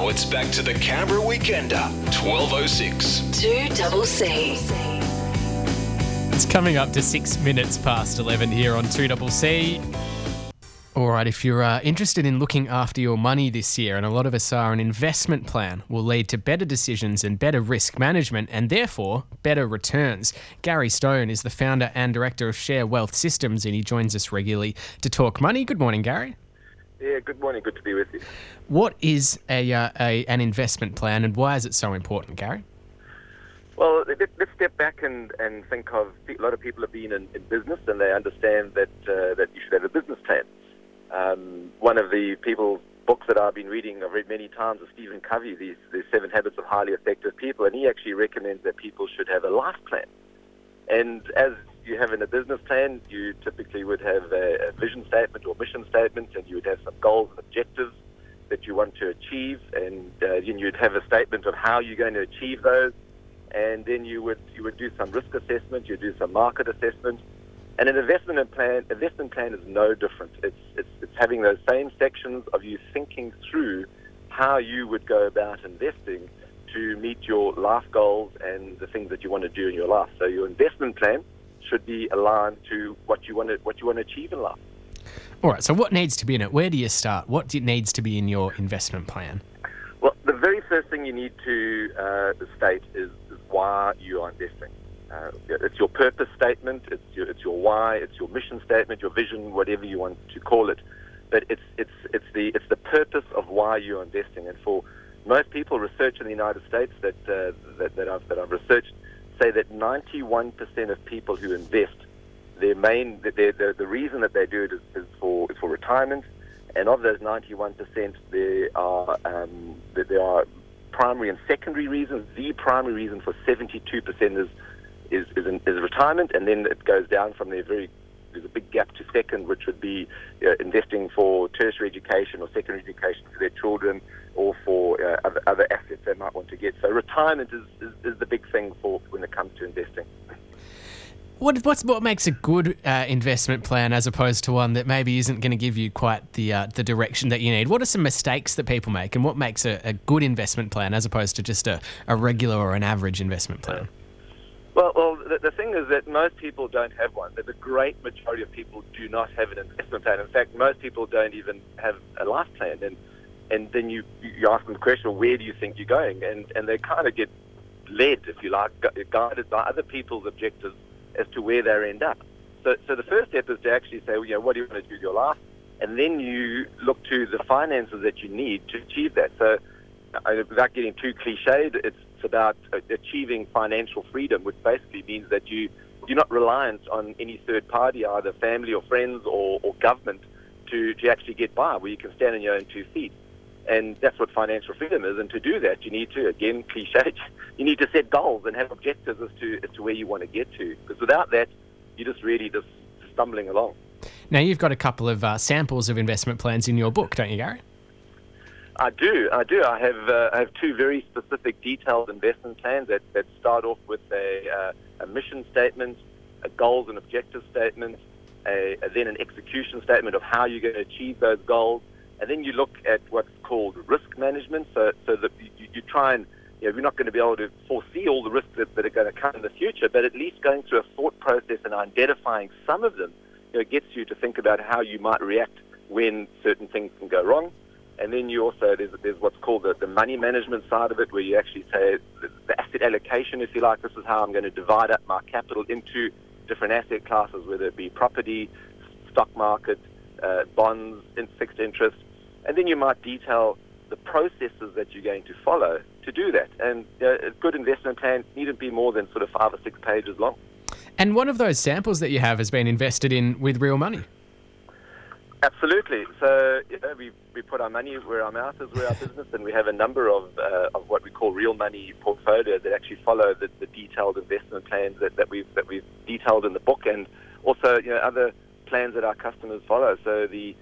Now it's back to the Canberra Weekender, 12:06. 2CC. It's coming up to 6 minutes past 11 here on 2CC. All right, if you're interested in looking after your money this year, and a lot of us are, an investment plan will lead to better decisions and better risk management and therefore better returns. Gary Stone is the founder and director of Share Wealth Systems, and he joins us regularly to talk money. Good morning, Gary. Yeah, good morning. Good to be with you. What is an investment plan and why is it so important, Gary? Well, let's step back and think of a lot of people have been in business and they understand that you should have a business plan. One of the books that I've been reading, I've read many times, is Stephen Covey, the 7 Habits of Highly Effective People, and he actually recommends that people should have a life plan. And as you have in a business plan, you typically would have a vision statement or mission statement, and you would have some goals and objectives that you want to achieve, and then you'd have a statement of how you're going to achieve those, and then you would do some risk assessment, you do some market assessment, and an investment plan is no different. It's having those same sections of you thinking through how you would go about investing to meet your life goals and the things that you want to do in your life. So your investment plan should be aligned to what you want to achieve in life. All right, so what needs to be in it? Where do you start? What needs to be in your investment plan? Well, the very first thing you need to state is why you are investing. It's your purpose statement, it's your why, it's your mission statement, your vision, whatever you want to call it. But it's the purpose of why you're investing. And for most people, research in the United States that I've researched say that 91% of people who invest, the reason that they do it is for retirement, and of those 91%, there are primary and secondary reasons. The primary reason for 72% is retirement, and then it goes down from there. There's a big gap to second, which would be investing for tertiary education or secondary education for their children, or for other assets they might want to get. So retirement is the big thing for when it comes to investing. What makes a good investment plan as opposed to one that maybe isn't going to give you quite the direction that you need? What are some mistakes that people make, and what makes a good investment plan as opposed to just a regular or an average investment plan? Well, the thing is that most people don't have one. The great majority of people do not have an investment plan. In fact, most people don't even have a life plan. And then you ask them the question, well, where do you think you're going? And they kind of get led, if you like, guided by other people's objectives as to where they end up. So the first step is to actually say, well, what do you want to do with your life? And then you look to the finances that you need to achieve that. So without getting too cliched, it's about achieving financial freedom, which basically means that you're not reliant on any third party, either family or friends or government, to actually get by, where you can stand on your own 2 feet. And that's what financial freedom is. And to do that, you need to, again, cliche, you need to set goals and have objectives as to where you want to get to. Because without that, you're just really just stumbling along. Now, you've got a couple of samples of investment plans in your book, don't you, Gary? I do. I have 2 very specific, detailed investment plans that start off with a mission statement, a goals and objectives statement, then an execution statement of how you're going to achieve those goals, and then you look at what's called risk management. So that you try and, you're not going to be able to foresee all the risks that are going to come in the future, but at least going through a thought process and identifying some of them, gets you to think about how you might react when certain things can go wrong. And then you also, there's what's called the money management side of it, where you actually say the asset allocation, if you like. This is how I'm going to divide up my capital into different asset classes, whether it be property, stock market, bonds, fixed interest. And then you might detail the processes that you're going to follow to do that. And a good investment plan needn't be more than sort of 5 or 6 pages long. And one of those samples that you have has been invested in with real money. Absolutely. So we put our money where our mouth is, where our business, and we have a number of what we call real money portfolios that actually follow the detailed investment plans that we've detailed in the book, and also other plans that our customers follow. So the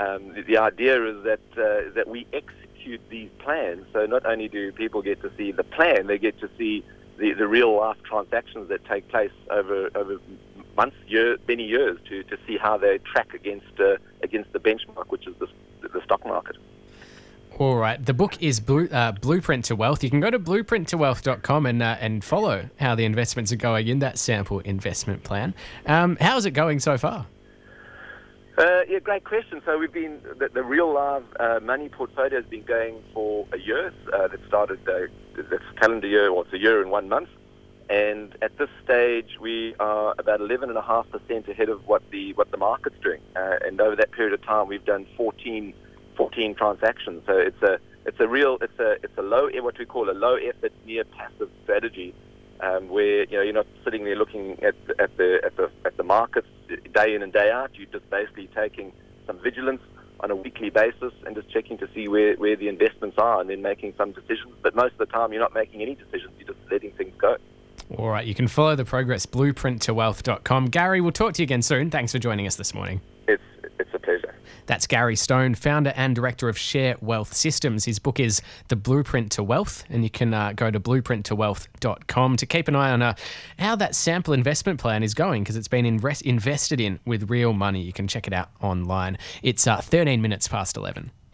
idea is that we execute these plans. So not only do people get to see the plan, they get to see the real life transactions that take place over months, many years, to see how they track against the benchmark, which is the stock market. All right. The book is Blueprint to Wealth. You can go to blueprinttowealth.com and follow how the investments are going in that sample investment plan. How's it going so far? Yeah, great question. So we've been, the Real Live Money portfolio has been going for a year. That started this calendar year, or it's a year and 1 month. And at this stage, we are about 11.5% ahead of what the market's doing. And over that period of time, we've done 14 transactions. So it's a low, what we call a low effort, near passive strategy, where you're not sitting there looking at the markets day in and day out. You're just basically taking some vigilance on a weekly basis and just checking to see where the investments are, and then making some decisions. But most of the time, you're not making any decisions. You're just letting things go. All right, you can follow the progress, blueprinttowealth.com. Gary, we'll talk to you again soon. Thanks for joining us this morning. It's a pleasure. That's Gary Stone, founder and director of Share Wealth Systems. His book is The Blueprint to Wealth, and you can go to blueprinttowealth.com to keep an eye on how that sample investment plan is going, because it's been invested in with real money. You can check it out online. It's 13 minutes past 11.